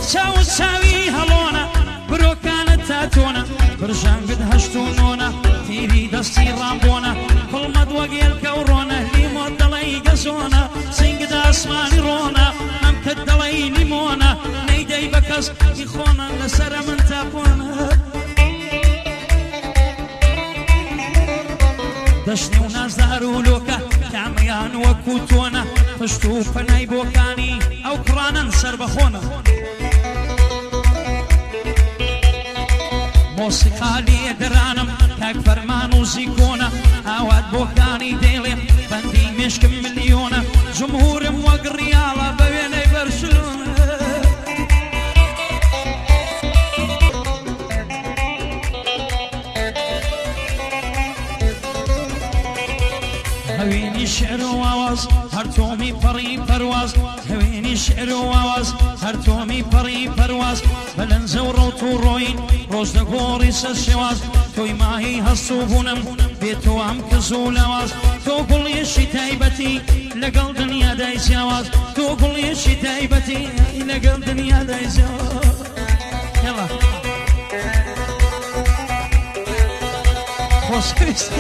چاو چاوی هەڵۆنە برۆکانت تاتۆنە برژانگت هەشت و نۆنە تیری دەستی ڕامبۆنە کوڵمەت وەگێلکە و ڕۆنە لیمۆت دەڵی گەزۆنە سنگت ئاسمانی ڕۆنە ئەم کەت دەڵی لیمۆنە نەیدەی بە کەس میخۆنە لەسرە من تاپۆنە دەشنی و نازدار و لۆکە کامیان وەکو تۆنە پشت و پەنای بۆکانی ئەو کوڕانن سەر بەخۆنە مۆسیقا لێدرانم کاک فەرمان و زیکۆنە ئاوات بۆکانی دێڵێ بەندی مێشکم ملیۆنە جمهورم وەک ڕیاڵە بە وێنەی بەرشلۆنە هەوێنی شعر و ئاواز هەر تۆمی پەڕی پەرواز هەوێنی شعر و ئاواز هەر تۆمی پەڕی پەرواز بەلەنجە و ڕەوت و ڕۆین ڕۆژ دەگۆڕی سەر شێواز تۆی ماهی هەستوو بوونم بێتەوە ئەم کەس و لاواز تۆ گوڵیەشی تایبەتی لەگەڵ دنیادای جیاواز تۆ گوڵیەشی تایبەتی لەگەڵ دنیادای جیاواز یاڵا خۆشەویستی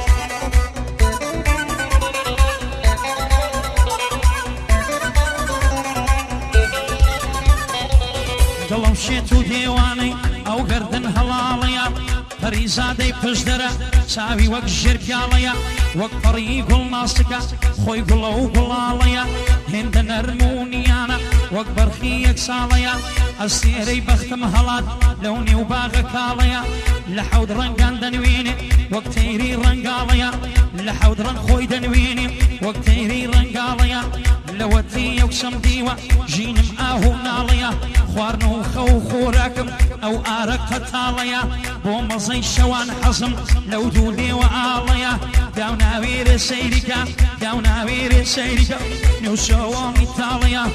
دڵم شێت و دێوانەی ئەو گەردن هەڵاڵەیە پەریزادەی پشدەرە چاوی وەک ژێر پیاڵەیە وەک پەڕی گوڵ ناسکە خۆی گوڵە و گوڵاڵەیە هێندە نەرمونیانە وەک بەرخی یەک ساڵەیە ئەستێرەی بەختم هەڵات لەو نێو باغە کاڵەیە لە حەود ڕەنگان دەنوێنێ وەک تەیری ڕەنگاڵەیە لە حەود ڕەنگ خۆی دەنوێنێ وەک تەیری ڕەنگاڵەیە لەوەتی یەکسەم دیوە ژینم ئاهو ناڵەیە خواردن و خەو و خۆراکم ئەو ئارە قەتاڵەیە بۆ مەزەی شەوان حەزم لەو دوو لێوە ئاڵەیە داو ناوێرە سەیریکە داو ناوێرە سەیریکە نێو شەوانی تاڵەیە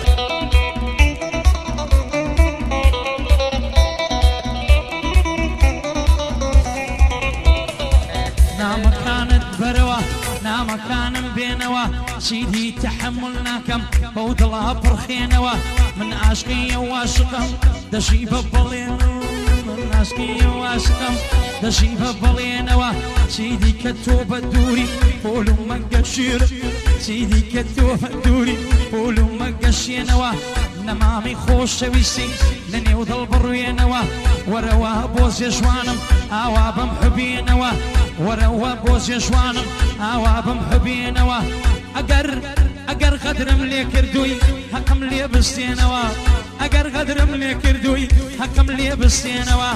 نامەکانت بەرەوە نامەکانم بێنەوە چیدی تەحمل ناکەم بەو دڵا پڕخێنەوە من عاشقی و عاشقم دەشی بە بەڵێنەوە من عاشقی و عاشقم دەشی بە بەڵێنەوە چیدی کە تۆ بە دووری پۆل و مەگەشیر چیدی کە تۆ بە دووری پۆل و مەگەشێنەوە نەمامی خۆشەویستی لە نێو دڵ بڕوێنەوە وەرەوە بۆ زێژوانم ئاوا بم حبێنەوە وەرەوە بۆ زێژوانم ئاوا بم حبێنەوە ئەگەر غەدرم لێ کردووی حەقم لێ بستێنەوە ئەگەر غەدرم لێ کردووی حەقم لێ بستێنەوە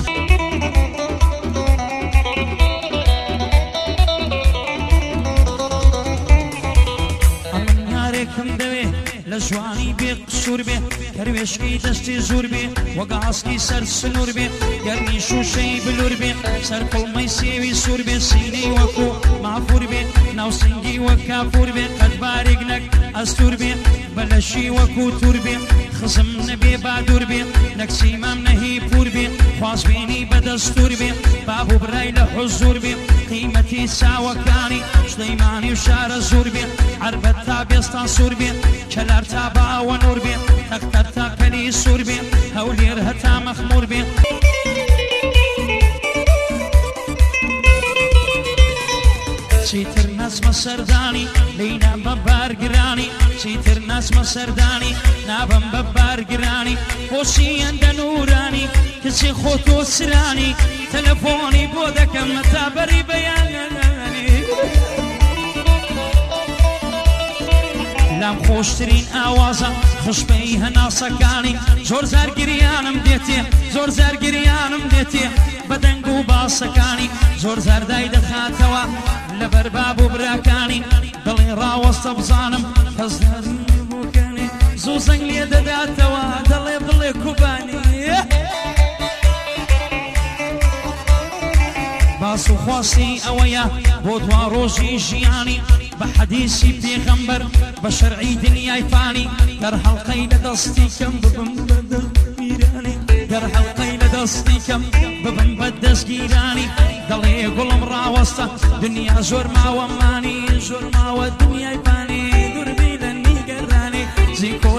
ئەمن یارێکم دەوێ لە جوانی بێ قسوور بێ کەروێشکی دەستی زور بێ وەگاسکی سەر سنوور بێ گەرمی شوشەی بلور بێ سەر قڵمەی سێوی سوور بێ سینەی وەکو مافور بێ ناوسنگی وەک کافور بێ قەتبارێک نەک ئەستور بێ بەلەشی وەکو توور بێ خزم نەبێ بادور بێ نەک سیمام نەهی پور بێ خوازبێنی بەدەستور بێ بابوو برای لە حوزور بێ قیمەتی چاوەکانی سلەیمانی و شارە زور بێ عەربەت تا بێستان سوور بێ کەلار تا باوە نور بێ تەختەر تا کەلی سوور بێ هەولێر هەتا مەخمور بێ چیتر نەچمە سەردانی لەینە بە بارگرانی چیتر نەچمە سەردانی نابم بە بارگرانی خۆشی ئەندە نورانی کچی خۆ تۆ سرانی تەلەفۆنی بۆ دەکەم تا بەری بەیانی لام خۆشترین ئاوازە خوشبەی هەناسەکانی زۆر زارگریانم دێتێ زۆر زارگریانم دێتێ بە دەنگ و باسەکانی زۆر زاردای دەخاتەوە لەبەر باب و براکانی دڵێ ڕاوەستە بزانم حەزداری بۆکانی زوو زەنگ لێ دەداتەوە دەڵێ بڵێ کوبانی باس و خواستی ئەوەیە بۆ دوا ڕۆژی ژیانی بە حەدیسی پێغەمبەر بە شەرعی دنیای فانی گەر هەڵقەی لە دەستی کەم ببم بە دەستگیرانی گەر هەڵقەی لە دەستی کەم ببم بە دەستگیرانی دەڵێ گوڵم ڕاوەستە دنیا زۆر ماوە مانی زۆر ماوە دنیای فانی دووربی لە نیگەرانی زیکۆ